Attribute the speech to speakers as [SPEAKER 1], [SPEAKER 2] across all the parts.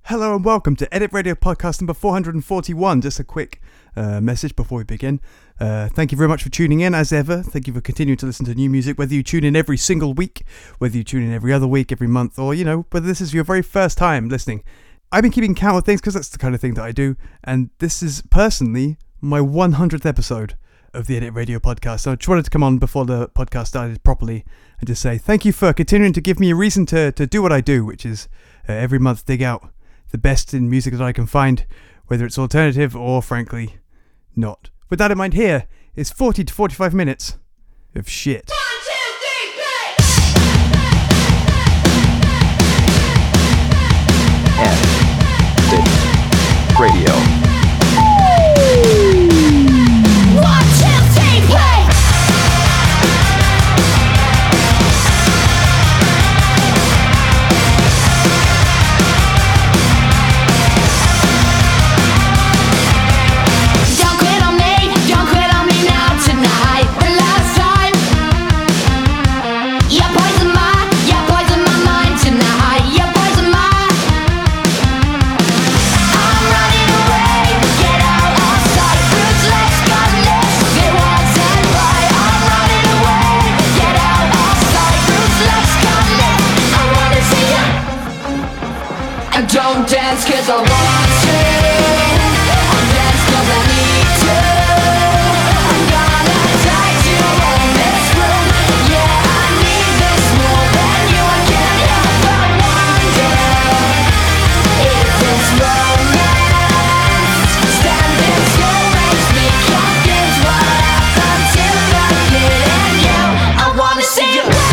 [SPEAKER 1] Hello and welcome to Edit Radio Podcast number 441. Just a quick message before we begin. Thank you very much for tuning in as ever. Thank you for continuing to listen to new music, whether you tune in every single week, whether you tune in every other week, every month, or, you know, whether this is your very first time listening. I've been keeping count of things because that's the kind of thing that I do, and this is personally my 100th episode of the Edit Radio Podcast. So I just wanted to come on before the podcast started properly and just say thank you for continuing to give me a reason to do what I do, which is every month dig out the best in music that I can find, whether it's alternative or, frankly, not. With that in mind, here is 40 to 45 minutes of shit.
[SPEAKER 2] 1, 2, 3, play!
[SPEAKER 3] Edit Radio.
[SPEAKER 2] Don't dance 'cause I want to. I'll dance 'cause I need to. I'm gonna die to own this room. Yeah, I need this more than you. I can't help but wonder, is this romance? Standing still makes me confused. What happened to the kid in you? I wanna see you play.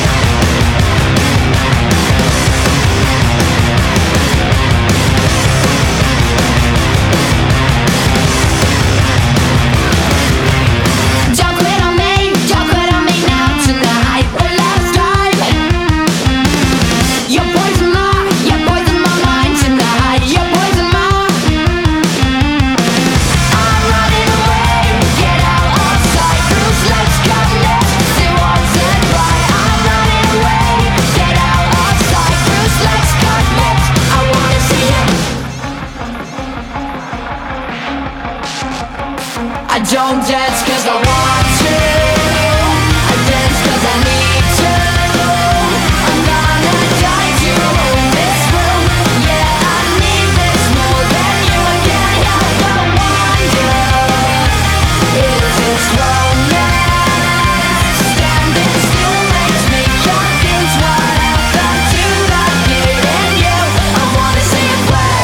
[SPEAKER 2] I don't dance 'cause I want to. I dance 'cause I need to. I'm gonna die to own this room. Yeah, I need this more than you. I can't help but wonder, is this romance? Standing still makes me confused. What happened to the kid in you? I wanna see it play.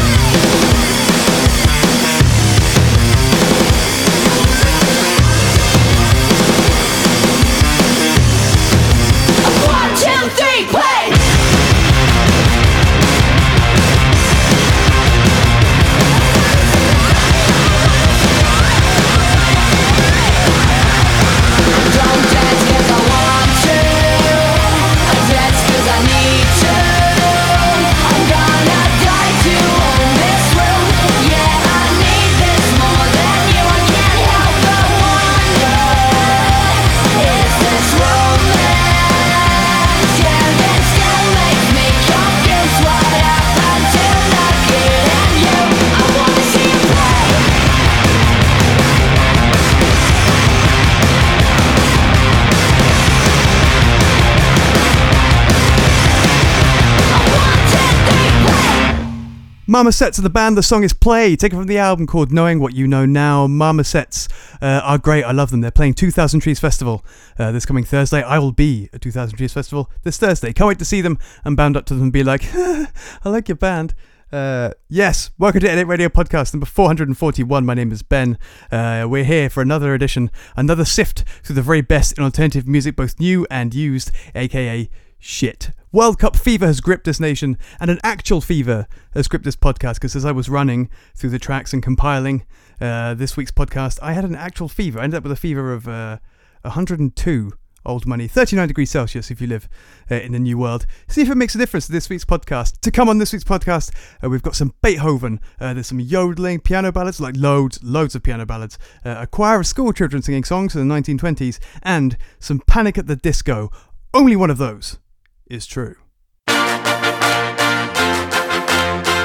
[SPEAKER 1] Marmosets are the band, the song is Play, taken from the album called Knowing What You Know Now. Marmosets are great, I love them. They're playing 2000 Trees Festival this coming Thursday. I will be at 2000 Trees Festival this Thursday. Can't wait to see them and bound up to them and be like, I like your band. Yes, welcome to Edit Radio Podcast number 441. My name is Ben. We're here for another edition, another sift through the very best in alternative music, both new and used, aka shit. World Cup fever has gripped this nation, and an actual fever has gripped this podcast, because as I was running through the tracks and compiling this week's podcast, I had an actual fever. I ended up with a fever of 102 old money, 39 degrees Celsius if you live in the new world. See if it makes a difference to this week's podcast. To come on this week's podcast, we've got some Beethoven, there's some yodeling, piano ballads, like loads of piano ballads, a choir of school children singing songs in the 1920s, and some Panic at the Disco. Only one of those is true.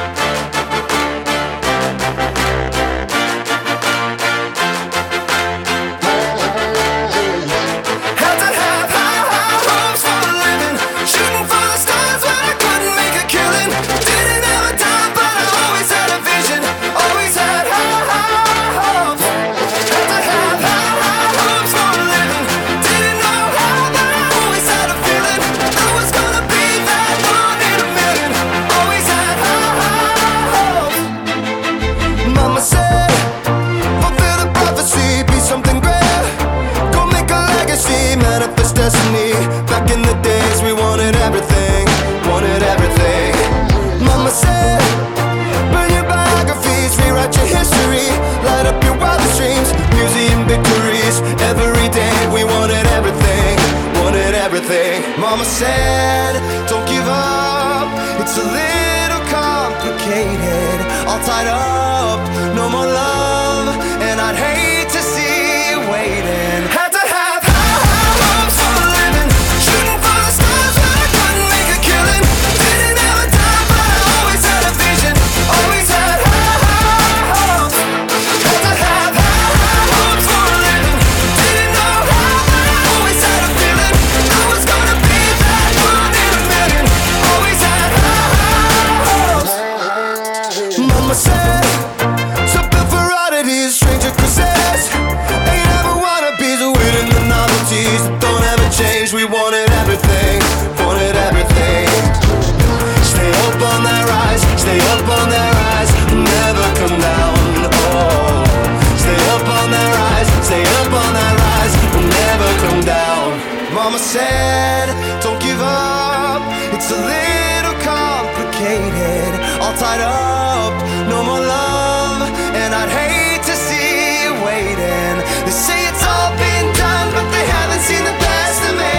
[SPEAKER 3] Mama said, don't give up, it's a little complicated. All tied up, no more love, and I'd hate to see you waiting. Had to have high hopes for a living, shooting for the stars when I couldn't make a killing. Didn't have a dime, but I always had a vision. Always had high hopes. Had to have high hopes for a living. Didn't know how, but I always had a feeling I was gonna be that one in a million. Always had high hopes. Mama said, so built for oddities, stranger causes. Ain't ever wannabes, waiting the novelties that don't ever change. We wanted everything, wanted everything. Stay up on that rise, stay up on that rise, never come down. Oh, stay up on that rise, stay up on that rise, never come down. Mama said, don't give up, it's a little complicated. All tied up, no more love, and I'd hate to see you waiting. They say it's all been done, but they haven't seen the best of me.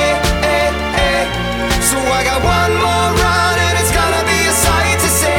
[SPEAKER 3] So I got one more run, and it's gonna be a sight to see.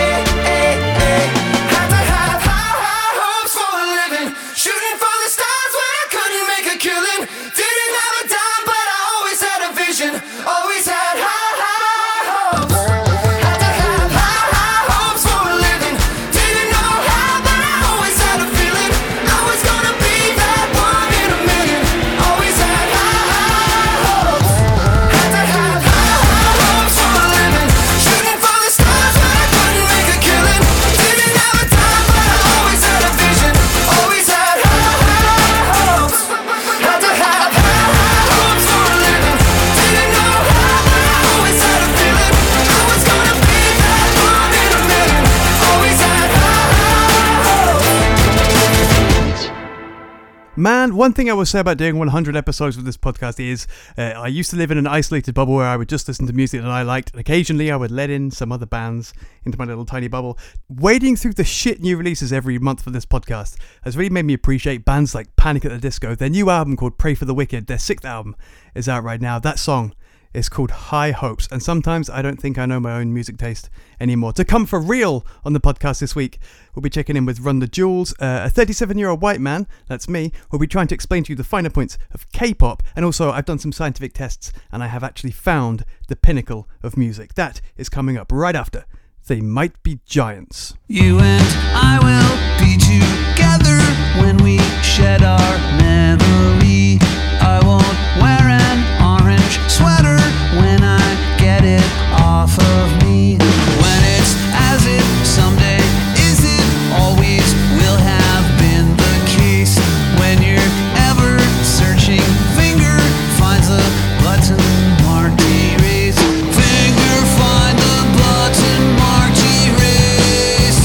[SPEAKER 3] Had to have high hopes for a living, shooting for the stars when I couldn't make a killing. Didn't have a dime, but I always had a vision. Always had high hopes. Had to have high hopes for a living. Didn't know how, but I always had a feeling I was gonna be that one in a million. Always had high hopes. Had to have high hopes for a living, shooting for the stars when I couldn't make a killing. Didn't have a dime, but I always had a vision. Always had high hopes. Had to have high hopes for a living. Didn't know how, but I always had a feeling I was gonna be that one in a million. Always had high hopes.
[SPEAKER 1] Man, one thing I will say about doing 100 episodes of this podcast is I used to live in an isolated bubble where I would just listen to music that I liked, and occasionally I would let in some other bands into my little tiny bubble. Wading through the shit new releases every month for this podcast has really made me appreciate bands like Panic at the Disco. Their new album called Pray for the Wicked, their 6th album, is out right now. That song is called High Hopes, and sometimes I don't think I know my own music taste anymore. To come for real on the podcast this week, we'll be checking in with Run the Jewels, a 37-year-old white man, that's me, who'll be trying to explain to you the finer points of K-pop, and also I've done some scientific tests, and I have actually found the pinnacle of music. That is coming up right after They Might Be Giants.
[SPEAKER 4] You and I will be together when we shed our memory. I won't wear an orange sweater when I get it off of me. When it's as if someday is it always will have been the case. When you're ever searching, finger finds the button marked erase. Finger find the button marked erase.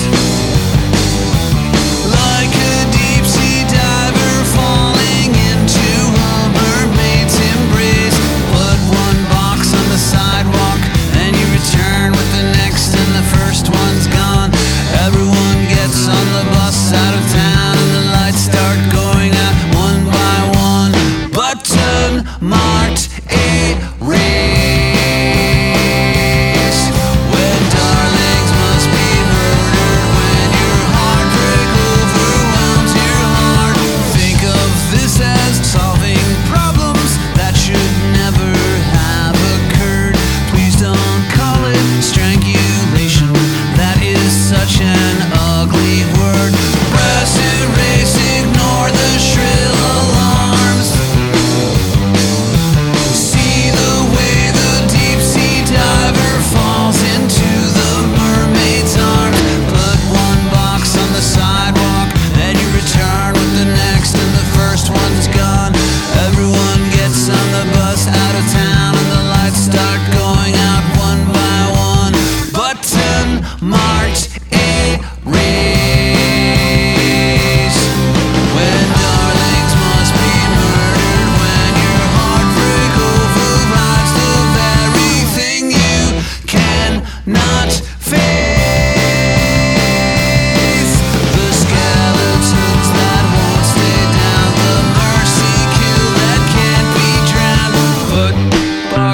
[SPEAKER 4] Like a deep sea diver falling into a mermaid's embrace. Put one box on the sidewalk, then you return with the next, and the first one's gone. Everyone gets on the bus out of town, and the lights start going out one by one. Button marked erase. When darlings must be murdered, when your heartbreak overwhelms your heart. Think of this as solving problems that should never have occurred. Please don't call it strangulation, that is such an ugly word. Press erase, ignore the shrill alarms. See the way the deep sea diver falls into the mermaid's arms. Put one box on the sidewalk, then you return with the next, and the first one's gone. Everyone gets on the bus out of town, and the lights start going out one by one. Button marked erase. When darlings must be murdered, when your heartbreak overrides the very thing you cannot face. The skeletons that won't stay down, the mercy kill that can't be drowned. Put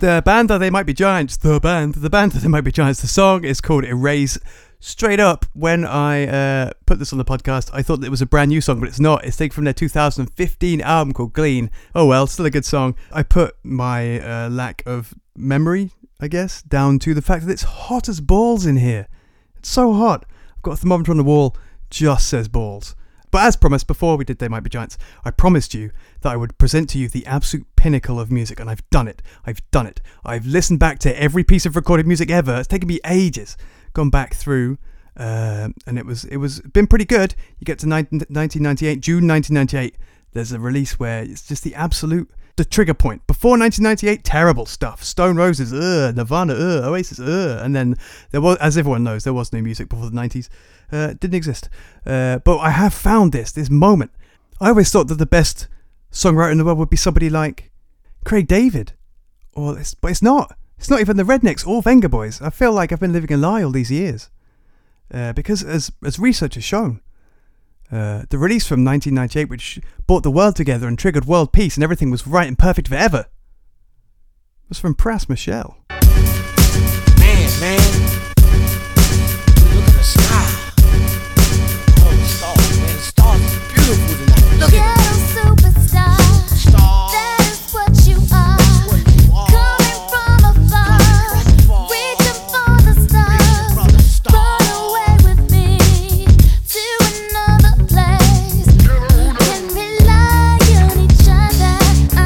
[SPEAKER 1] The band that They Might Be Giants. The band that They Might Be Giants. The song is called Erase. Straight up, when I put this on the podcast, I thought it was a brand new song, but it's not. It's taken from their 2015 album called Glean. Oh well, still a good song. I put my lack of memory, I guess, down to the fact that it's hot as balls in here. It's so hot. I've got a thermometer on the wall, just says balls. But as promised, before we did They Might Be Giants, I promised you that I would present to you the absolute pinnacle of music, and I've done it. I've listened back to every piece of recorded music ever. It's taken me ages. Gone back through, and it was been pretty good. You get to 1998, June 1998. There's a release where it's just the trigger point. Before 1998, terrible stuff. Stone Roses, Nirvana, Oasis, and then there was, as everyone knows, there was no music before the 90s. Didn't exist. But I have found this moment. I always thought that the best songwriter in the world would be somebody like Craig David, but it's not. It's not even the Rednecks or Venga Boys. I feel like I've been living a lie all these years. Because as research has shown, the release from 1998, which brought the world together and triggered world peace and everything was right and perfect forever, was from Pras Michel.
[SPEAKER 5] Man, look at the sky. Oh, the stars, man, the stars are beautiful tonight. Look at them.
[SPEAKER 2] Superstar, that is what you are. Coming from afar, reaching for the stars. Run away with me to another place. Can rely on each other.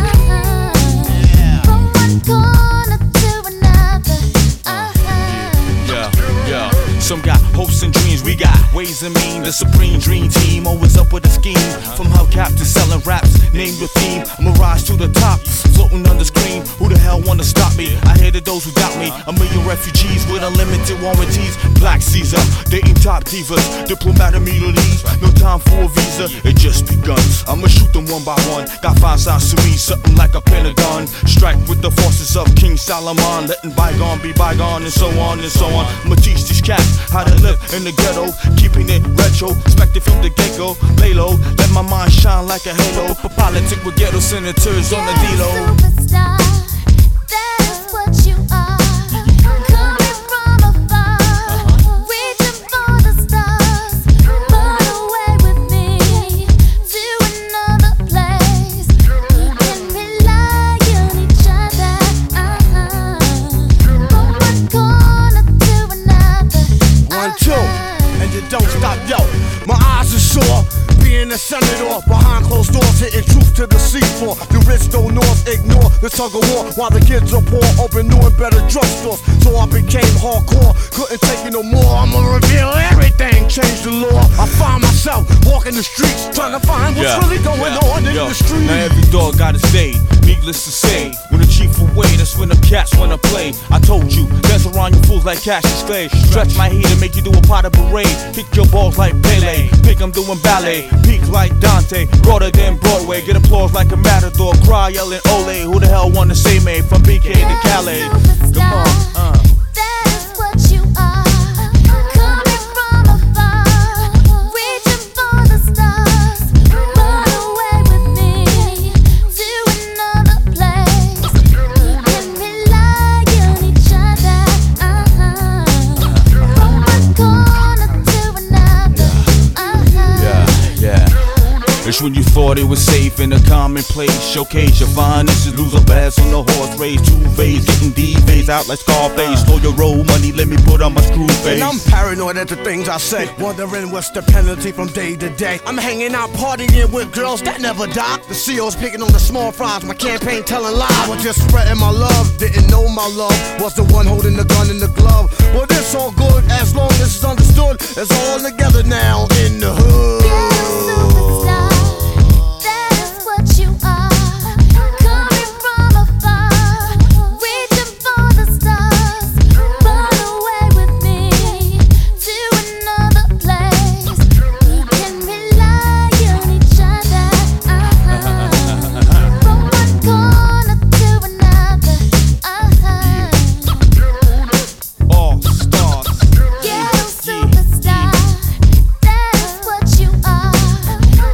[SPEAKER 2] From one corner to another.
[SPEAKER 5] Yeah. Some got hopes and dreams, we got ways and mean. The supreme dream team, always up with a scheme. From hubcap to selling raps, name your theme. I'ma rise to the top, floating on the screen. Who the hell wanna stop me? I hated those who doubt me. A million refugees with unlimited warranties. Black Caesar, dating top divas. Diplomat immunities, no time for a visa. It just begun. I'ma shoot them one by one. Got 5 sides to me, something like a pentagon. Strike with the forces of King Solomon, letting bygone be bygone, and so on and so on. I'ma teach these cats how to live in the ghetto, keeping it retro, expected from the get-go. Lay low, let my mind shine like a halo. For politics with ghetto senators on the D-Lo.
[SPEAKER 2] Superstar, that is what you are. Coming from afar, reaching for the stars. Run away with me to another place. Can rely on each other. From one corner to another.
[SPEAKER 6] 1, 2, and you don't stop, yo. My eyes are sore, being a senator behind closed doors, hitting truth to the seafloor. The rich don't north ignore the tug of war, while the kids are poor, open new and better drugstores. So I became hardcore, couldn't take it no more. I'ma reveal everything, change the law. I find myself walking the streets, trying to find what's really going on in the street.
[SPEAKER 5] Now every dog got his day, needless to say. When the chief away, that's when the cats wanna play. I told you, dance around you fools like Cassius Clay. Stretch my heat and make you do a pot of parade. Kick your balls like Pele, think I'm doing ballet. Peak like Dante, broader than Broadway. Get applause like a matador, cry yelling ole. Who the hell wanna say me from BK to Calais? Come on,
[SPEAKER 2] That is what you are. Coming from afar, reaching for the stars. Run away with me to another place. Can rely on each other. From one corner to another.
[SPEAKER 5] yeah. It's when you thought it was safe in a commonplace. Showcase your finest, lose a bass on the horse race. 2 phase, getting D-phase out like Scarface. Stole your roll money, let me put on my screw face.
[SPEAKER 6] And I'm paranoid at the things I say, wondering what's the penalty from day to day. I'm hanging out partying with girls that never die. The CEO's picking on the small fries, my campaign telling lies. I was just spreading my love, didn't know my love was the one holding the gun in the glove. Well, this all good as long as it's understood. It's all together now in the hood.
[SPEAKER 2] Superstar, that is what you are. Coming from afar, reaching for the stars. Run away with me to another place. Can rely on each other. From one corner to another.
[SPEAKER 5] All stars.
[SPEAKER 2] Ghetto superstar, that is what you are.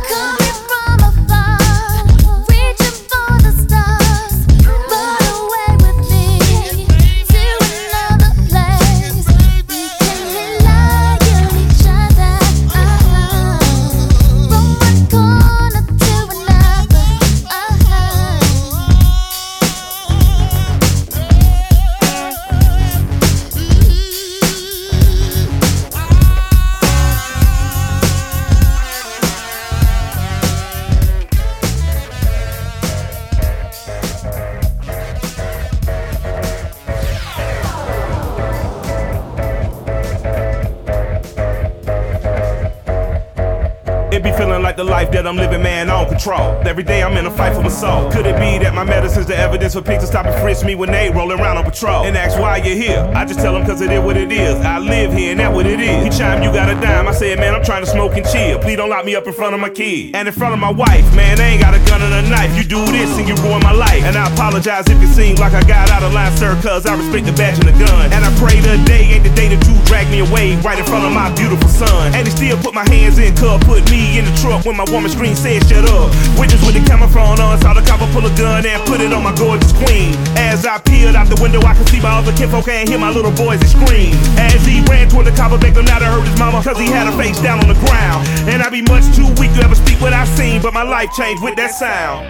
[SPEAKER 7] the life that I'm living, man, I don't control. Every day I'm in a fight for my soul. Could it be that my medicine's the evidence for pigs to stop and frisk me when they rolling around on patrol? And ask why you're here. I just tell them cause it is what it is. I live here and that's what it is. He chime, you got a dime. I said, man, I'm trying to smoke and chill. Please don't lock me up in front of my kid. And in front of my wife, man, I ain't got a gun and a knife. You do this and you ruin my life. And I apologize if it seems like I got out of line, sir, cause I respect the badge and the gun. And I pray the day ain't the day that you drag me away right in front of my beautiful son. And he still put my hands in cup, put me in the truck when my woman scream said shut up. Witness with the camouflage on, saw the copper pull a gun and put it on my gorgeous queen. As I peered out the window, I could see my other kinfolk and hear my little boys scream. As he ran toward the copper, begged him not to hurt his mama, cause he had her face down on the ground. And I be much too weak to ever speak what I've seen, but my life changed with that sound.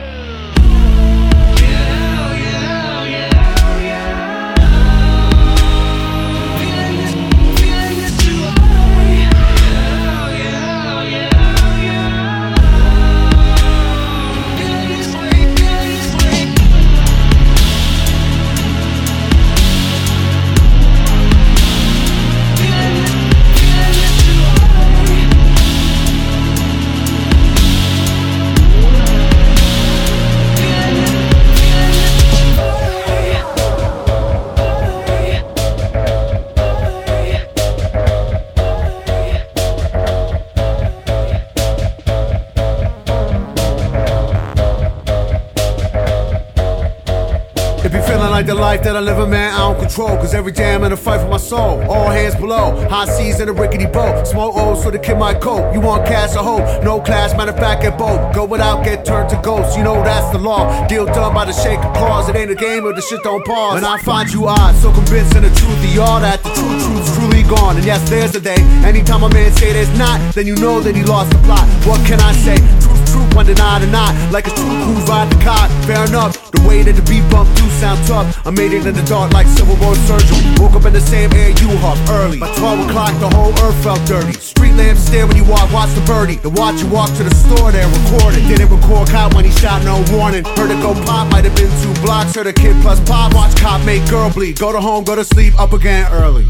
[SPEAKER 6] Like the life that I live in, man, I don't control. Cause every day I'm in a fight for my soul. All hands below, high seas in a rickety boat. Smoke O's so the kid might cope. You want cash or hope? No class, matter of fact, get both. Go without, get turned to ghosts. You know that's the law. Deal done by the shake of claws. It ain't a game or the shit don't pause. And I find you odd, so convinced in the truth of y'all that the truth's truly gone. And yes, there's a day. Anytime a man say there's not, then you know that he lost the plot. What can I say? Truth, one denied or not. Like it's true who's ride the cop. Fair enough, the way that the beat bump do sound tough. I made it in the dark like Civil War surgery. Woke up in the same air you huff early. By 12 o'clock the whole earth felt dirty. Street lamps stare when you walk, watch the birdie. The watch you walk to the store there, record it. Didn't record cop when he shot, no warning. Heard it go pop, might have been 2 blocks. Heard a kid plus pop, watch cop make girl bleed. Go to home, go to sleep, up again early.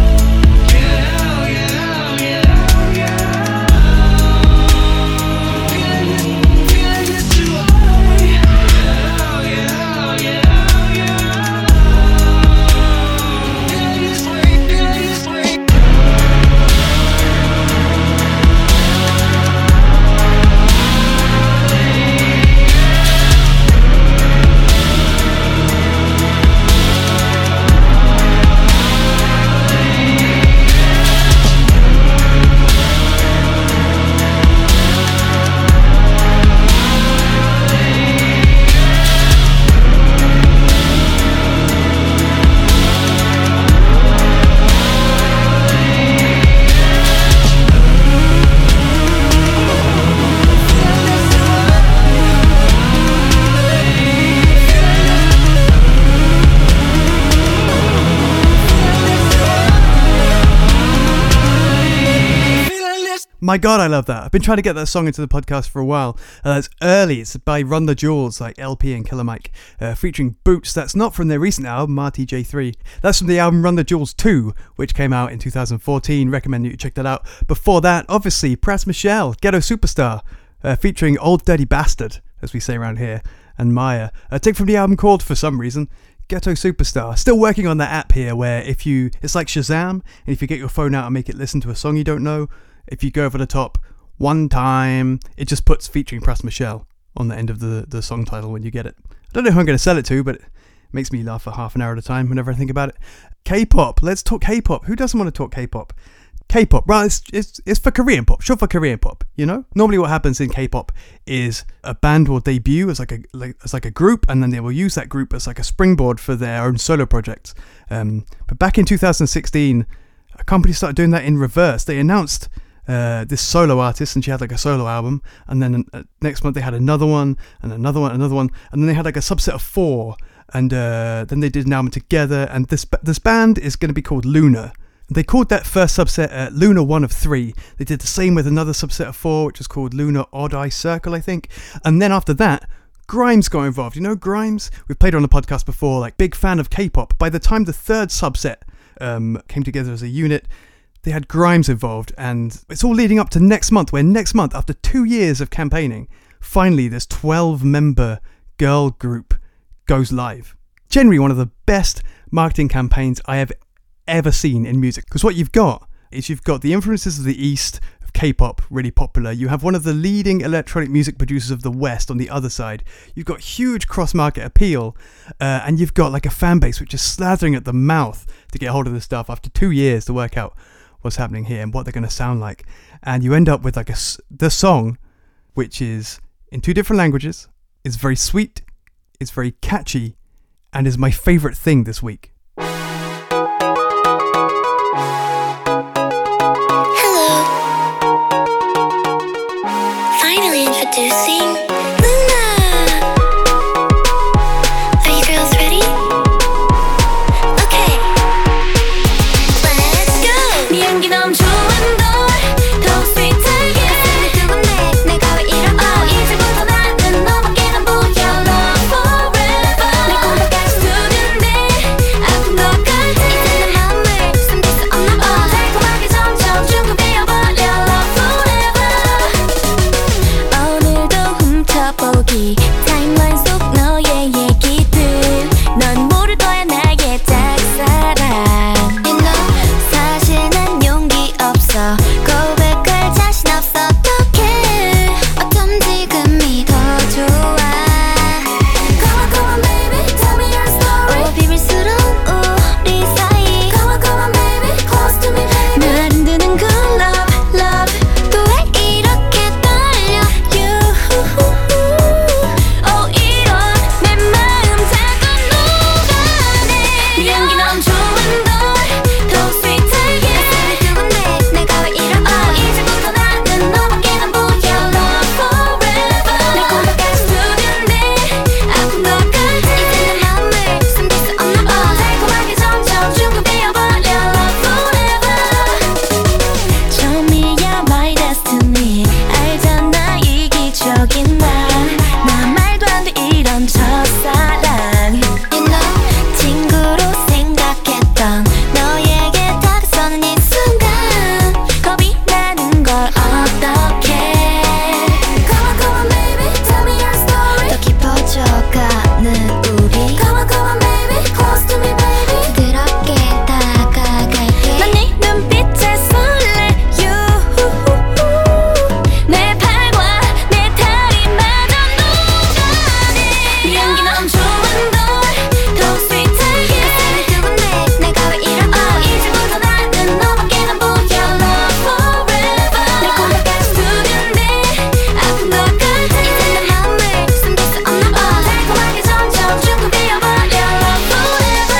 [SPEAKER 1] My God, I love that. I've been trying to get that song into the podcast for a while. It's early. It's by Run the Jewels, like LP and Killer Mike, featuring Boots. That's not from their recent album, RTJ3. That's from the album Run the Jewels 2, which came out in 2014. Recommend you check that out. Before that, obviously, Pras Michel, Ghetto Superstar, featuring Old Dirty Bastard, as we say around here, and Maya. Take from the album called, for some reason, Ghetto Superstar. Still working on that app here where it's like Shazam, and if you get your phone out and make it listen to a song you don't know, if you go over the top one time, it just puts featuring Pras Michel on the end of the song title when you get it. I don't know who I'm going to sell it to, but it makes me laugh for half an hour at a time whenever I think about it. K-pop. Let's talk K-pop. Who doesn't want to talk K-pop? K-pop, right? It's for Korean pop. Short for Korean pop. You know, normally what happens in K-pop is a band will debut as like a group, and then they will use that group as like a springboard for their own solo projects. But back in 2016, a company started doing that in reverse. They announced this solo artist, and she had like a solo album, and then next month they had another one, and another one, and then they had like a subset of 4, and then they did an album together. And this band is going to be called Luna. They called that first subset Luna 1 of 3. They did the same with another subset of 4, which was called Luna Odd Eye Circle, I think. And then after that, Grimes got involved. You know Grimes? We've played her on the podcast before, like big fan of K-pop. By the time the third subset came together as a unit, They had Grimes involved, and it's all leading up to next month, where next month, after 2 years of campaigning, finally this 12-member girl group goes live. Generally one of the best marketing campaigns I have ever seen in music, because what you've got is you've got the influences of the East, of K-pop, really popular. You have one of the leading electronic music producers of the West on the other side. You've got huge cross-market appeal, and you've got like a fan base which is slathering at the mouth to get hold of this stuff after 2 years to work out what's happening here and what they're going to sound like. And you end up with like the song, which is in 2 different languages, is very sweet, it's very catchy, and is my favourite thing this week.
[SPEAKER 8] Introducing Luna. Are you girls ready? Okay, let's go. 네 향기 넘쳐오는 걸 더 sweet하게 두근대 내가 왜 이럴까 이제부터 나는 너밖에 안 보여 Love forever 내 콩깍까지 두근대 아픈 것 같아 이제 내 마음을 숨길 수 없나 봐 달콤하게 점점 중급되어버려 Love forever 오늘도 훔쳐보기 타임라인 속 너의 얘기들 넌 모를 거야 나의 짝사랑 You know 사실 난 용기 없어 고백할 자신 없어 어떡해 어쩜 지금이 더 좋아 Come on come on baby tell me your story 오 비밀스러운 우리 사이 Come on come on baby close to me baby 날 흔드는 그 love love 또 왜 이렇게 떨려 You 오 이런 내 마음 자꾸 녹아내 네 향기 넘쳐오는 걸 더 sweet하게 두근대 내가 왜 이럴까 이제부터 나는 너밖에 안 보여 Love forever 내 콩깍까지 두근대 아픈 것 같아 이제 내 마음을 숨길 수 없나 봐 달콤하게 점점 중급되어버려 Love forever 처음이야 my destiny 알잖아 이기적인 나 말도 안 돼 이런 첫사랑 You know 친구로 생각했던 너에게 다가서는 이 순간 겁이 나는 걸 어떡해 Come on come on baby tell me your story 더 깊어져가는 우리 Come on come on baby close to me baby 부드럽게 다가갈게 난 네 눈빛에 설레 You 내 팔과 내 다리마저 녹아내 네 향기 넘쳐오는 걸 더 sweet하게 두근대 내가 왜 이럴까 이제부터 나는 너밖에 안 보여 Love forever 내 콩깍까지 두근대 아픈 것 같아 이제 내 마음을 숨길 수 없나 봐 달콤하게 점점 중급되어버려 Love forever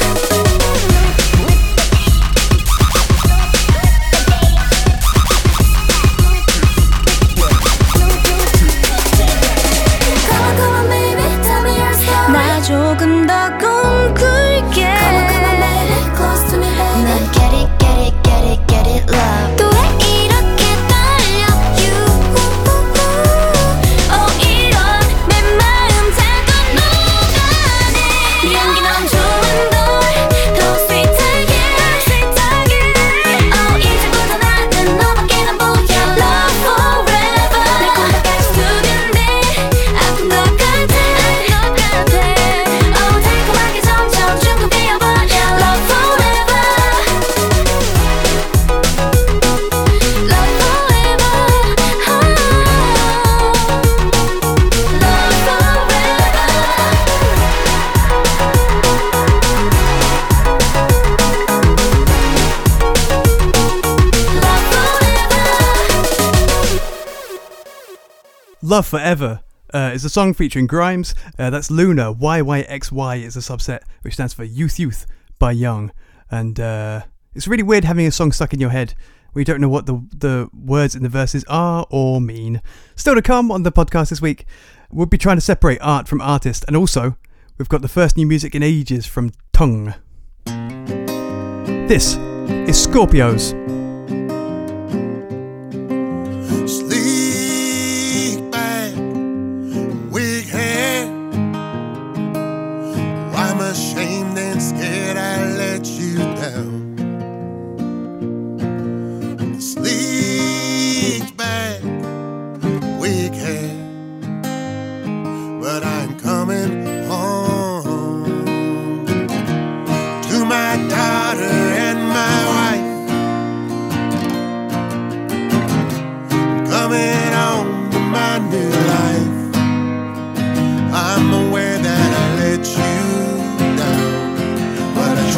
[SPEAKER 8] Come on, come on, baby, tell me your story. 나 조금 더 꿈꿀게. Come on, come on, baby, close to me, baby. 난 get it, get it, get it, get it, love. 또 왜 이렇게 떨려, you? 오 이런 내 마음 자꾸 녹아내. 네 향기 넘쳐오는 걸 더 sweet하게, sweet하게. 오 이제부터 나는 너밖에 안 보여. Love forever. 내 콩깍까지 두근대 아픈 것 같아, 아픈 것 같아. 오 달콤하게 점점 중급되어버려 Love forever. Love forever. Love
[SPEAKER 1] Love Forever is a song featuring Grimes. That's Luna. YYXY is a subset, which stands for Youth Youth by Young. And it's really weird having a song stuck in your head where you don't know what the words in the verses are or mean. Still to come on the podcast this week, we'll be trying to separate art from artist. And also, we've got the first new music in ages from Tongue. This is Scorpios.
[SPEAKER 6] Sleek back, wig hair. I'm ashamed and scared I let you down.
[SPEAKER 3] coming home to my daughter and my wife. Coming home to my new life. I'm aware that I let you down, but I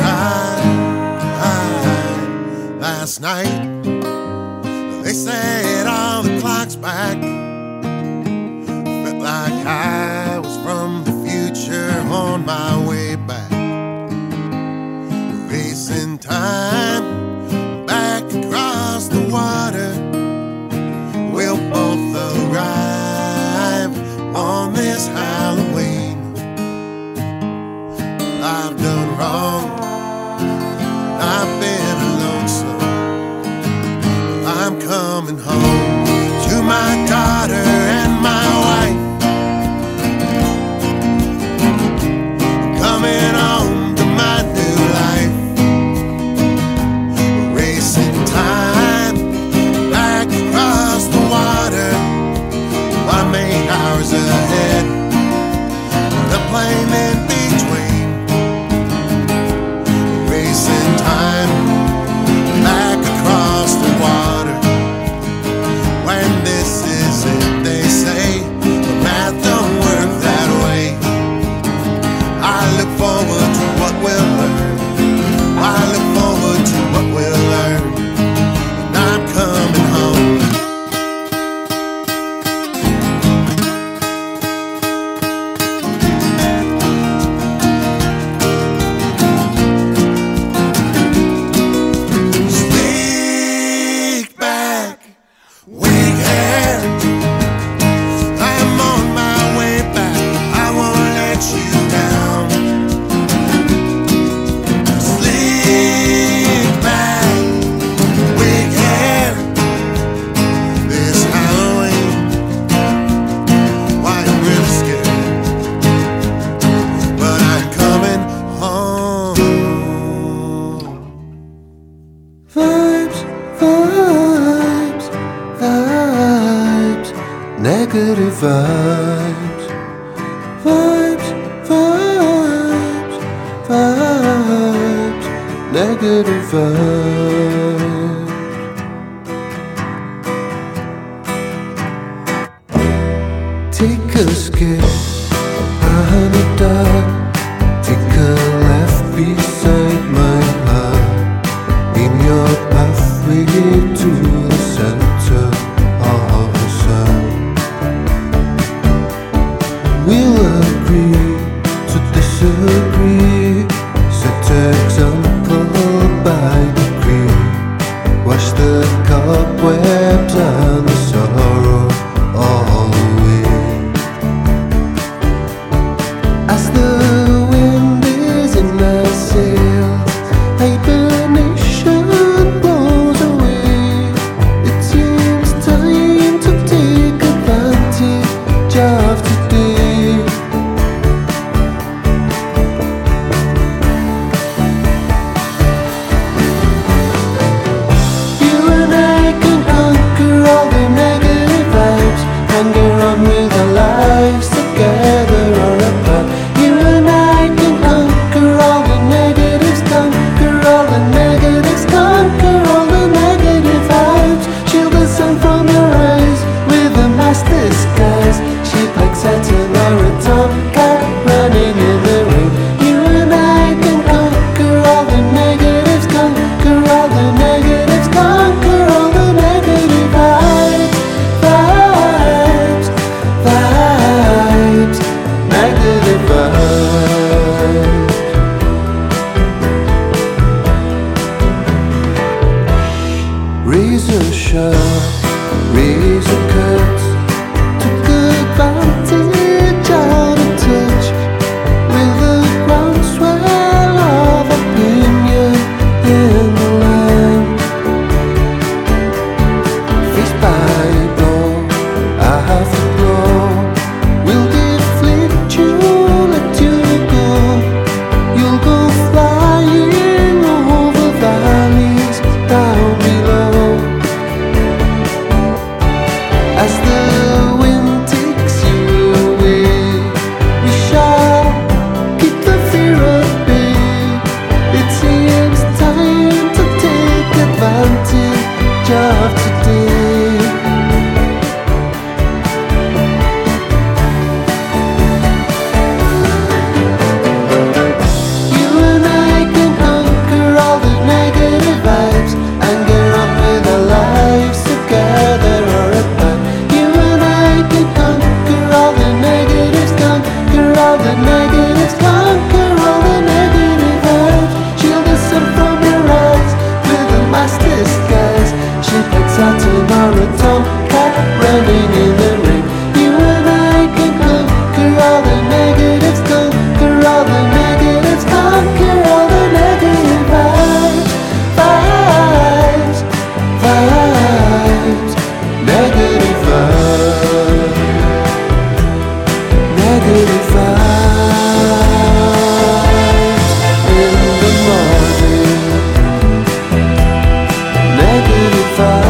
[SPEAKER 3] tried last night. They said all the clocks back. Felt like I was from the future on my way back. Racing time back across the water. We'll both arrive on this Halloween. I've done wrong, I've been lonesome. I'm coming home to my daughter and my wife. Coming home to my new life. Racing time back across the water. I'm 8 hours ahead, the plane in between. Racing time back across the water. When this is it, they say the math don't work that way. I look forward to what we'll learn. I look forward to what we'll learn. And I'm coming home. Slick back, wig hair. I'm on my way back. I won't let you down. Slick back, wig hair. This Halloween, why I'm really scared, but I'm coming home.
[SPEAKER 9] Vibes, vibes, vibes, negative vibes. Vibes, vibes, vibes, negative vibes. Take a skip, a honey dog. Take a left beside my heart. In your pathway to the center of the sun. We'll agree to disagree. Set example by decree. Wash the cobwebs and the sorrow all away. As the wind is in our sails, hibernation blows away. negative vibes in the morning, negative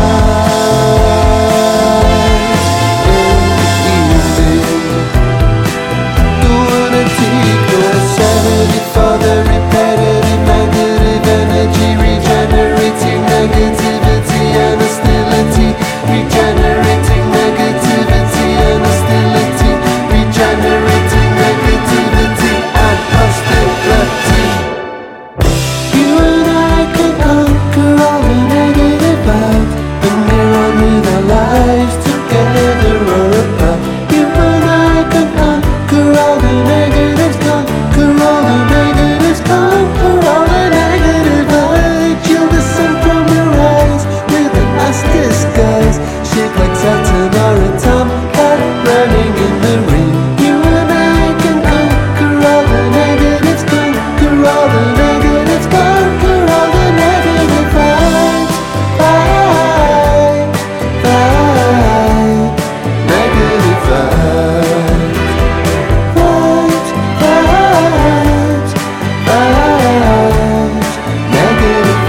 [SPEAKER 9] vibes in the evening. Don't wanna take no sanity for the repetitive negative energy, regenerating negativity and hostility, regenerating negativity and hostility, regenerating negativity and hostility. You and I can conquer all the negative vibes and get on with our lives together or apart. You and I can conquer all the negatives, conquer all the negatives, conquer all the negative vibes. You'll listen from your eyes with a nice disguise, shaped like Saturn or a tomcat running in the rain. You and I can conquer all the negatives, conquer all the negatives, conquer all the negative vibes, negative vibes, negative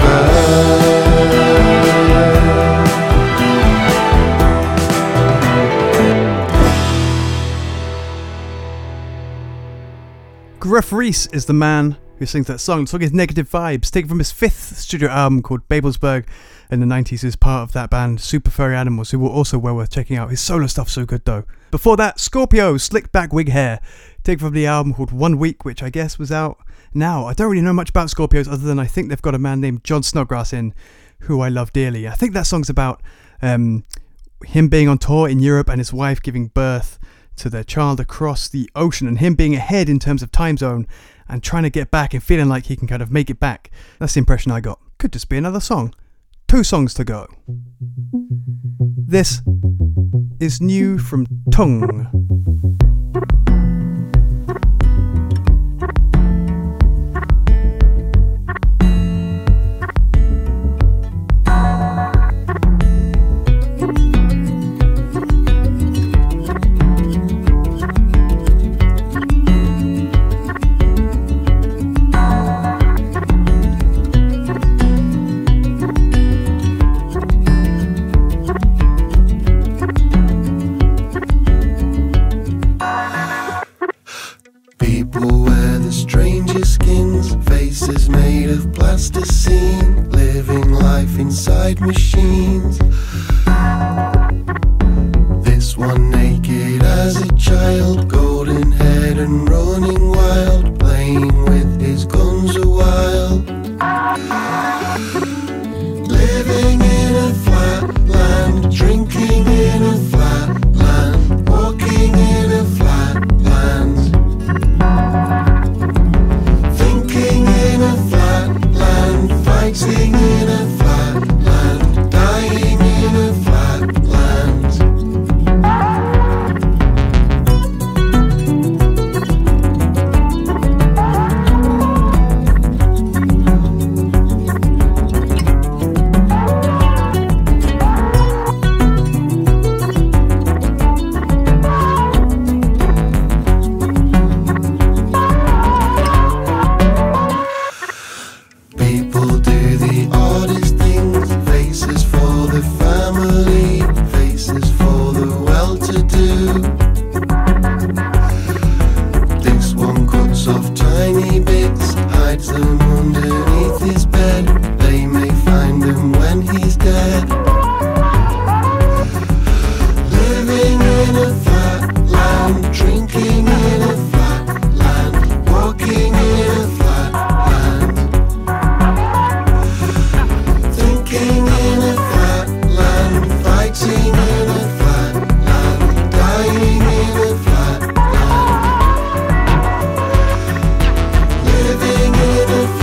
[SPEAKER 1] Gruff Rhys is the man who sings that song. The song is Negative Vibes, taken from his 5th studio album called Babelsberg in the 90s. As part of that band, Super Furry Animals, who were also well worth checking out. His solo stuff's so good though. Before that, Scorpio, Slick Back Wig Hair, taken from the album called 1 Week, which I guess was out now. I don't really know much about Scorpios other than I think they've got a man named John Snodgrass in, who I love dearly. I think that song's about him being on tour in Europe and his wife giving birth to their child across the ocean, and him being ahead in terms of time zone and trying to get back and feeling like he can kind of make it back. That's the impression I got. Could just be another song. 2 songs to go. This is new from Tongue.
[SPEAKER 9] People wear the strangest skins, faces made of plasticine, living life inside machines. This one naked as a child, golden haired and running wild, playing with his guns a while. Living in a flat land, drinking in a flat land, walking in a flat land. Thinking in a flat land, fighting in a flat land, dying in a flat land. People do the oddest things, faces for the family, faces for the well-to-do. This one cuts off tiny bits, hides them underneath his bed. They may find them when he's dead. Living in a flat land, drinking in a flat land, walking in a flat land. Thinking in a flat land, fighting in a flat land, dying in a flat land. Living in a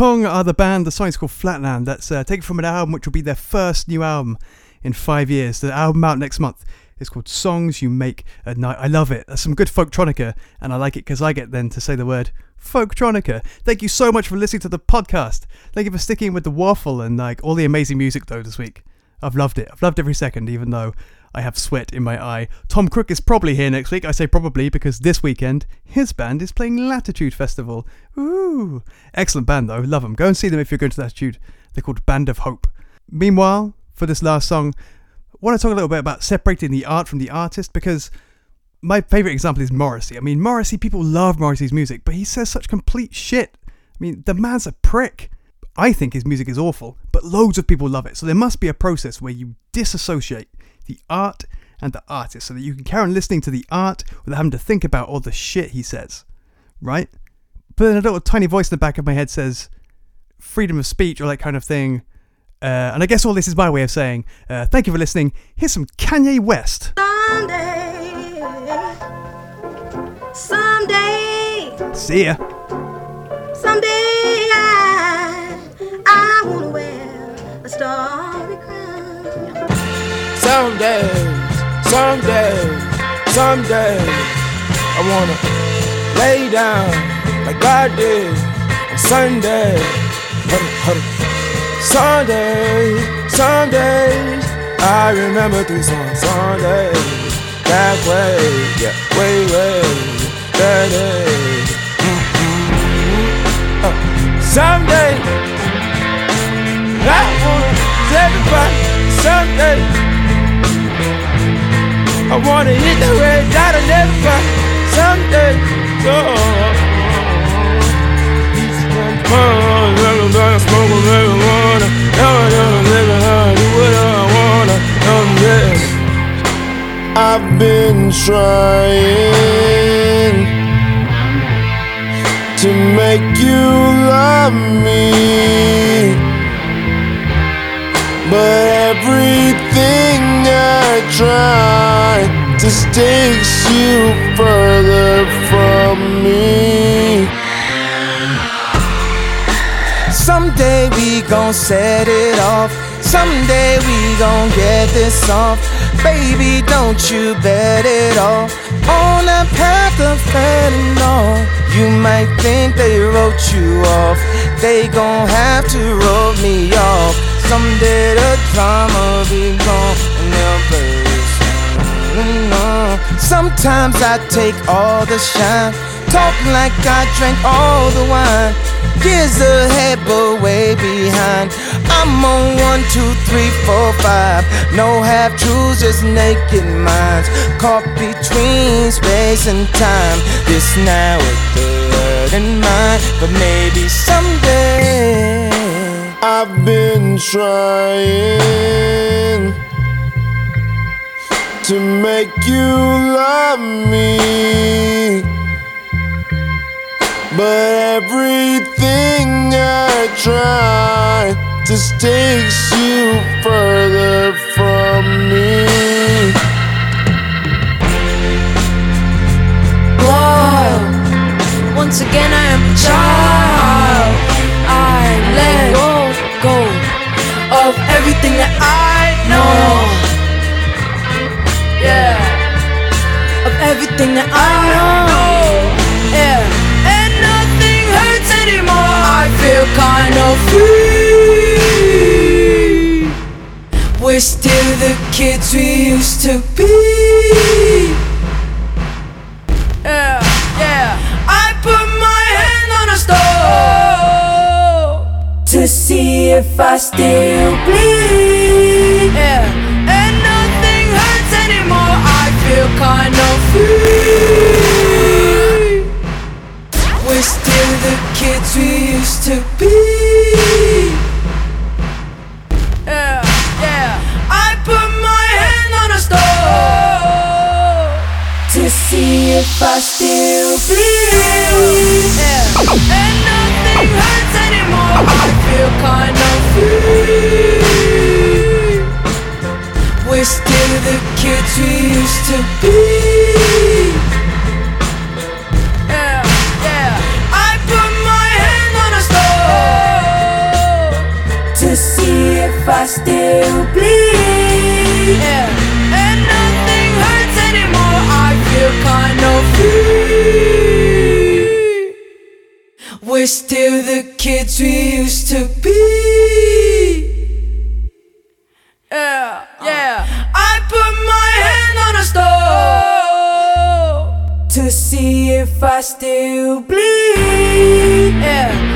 [SPEAKER 1] Kong are the band. The song is called Flatland. That's taken from an album which will be their first new album in 5 years. The album out next month is called Songs You Make at Night. I love it. That's some good folktronica, and I like it because I get then to say the word folktronica. Thank you so much for listening to the podcast. Thank you for sticking with the waffle and like all the amazing music though this week. I've loved it. I've loved every second, even though I have sweat in my eye. Tom Crook is probably here next week. I say probably because this weekend his band is playing Latitude Festival. Ooh, excellent band though. Love them. Go and see them if you're going to Latitude. They're called Band of Hope. Meanwhile, for this last song, I want to talk a little bit about separating the art from the artist, because my favourite example is Morrissey. I mean, Morrissey, people love Morrissey's music, but he says such complete shit. I mean, the man's a prick. I think his music is awful, but loads of people love it. So there must be a process where you disassociate the art and the artist so that you can carry on listening to the art without having to think about all the shit he says, right? But then a little tiny voice in the back of my head says freedom of speech or that kind of thing. And I guess all this is my way of saying thank you for listening. Here's some Kanye West.
[SPEAKER 10] Someday,
[SPEAKER 1] See ya.
[SPEAKER 10] someday I wanna wear a starry crown.
[SPEAKER 11] Someday, I wanna lay down like God did on Sunday. Sundays, I remember 3 songs. Sundays, that way, yeah, way, that day. Someday, I wanna say goodbye. Someday, I wanna hit the red dot and never back. Someday, smoke marijuana. Do what I wanna.
[SPEAKER 9] I've been trying to make you love me, but everything I try just takes you further from me.
[SPEAKER 11] Someday we gon' set it off. Someday we gon' get this off. Baby, don't you bet it all on that path of fentanyl. You might think they wrote you off. They gon' have to wrote me off. Someday the drama be gone and they'll play this song. Sometimes I take all the shine, talk like I drank all the wine. Years ahead but way behind. I'm on 1, 2, 3, 4, 5. No half truths, just naked minds, caught between space and time. This now with the word in mind, but maybe someday.
[SPEAKER 9] I've been trying to make you love me, but everything I try just takes you further from me.
[SPEAKER 10] Whoa, once again I am a child. I let go of everything that I know. Yeah, of everything that I know. Yeah, and nothing hurts anymore. I feel kind of free. We're still the kids we used to be. Yeah, yeah. I put my hand on a stove to see if I still bleed. Yeah, and nothing hurts anymore. I feel kind of free. We're still the kids we used to be. Yeah, yeah. I put my hand on a stove to see if I still bleed. Yeah, and nothing hurts anymore. I feel kind of free. We're still the kids we used to be. Yeah, yeah. I put my hand on a stove we're still the kids we used to be. Yeah, yeah. I put my hand on a stove to see if I still bleed. Yeah.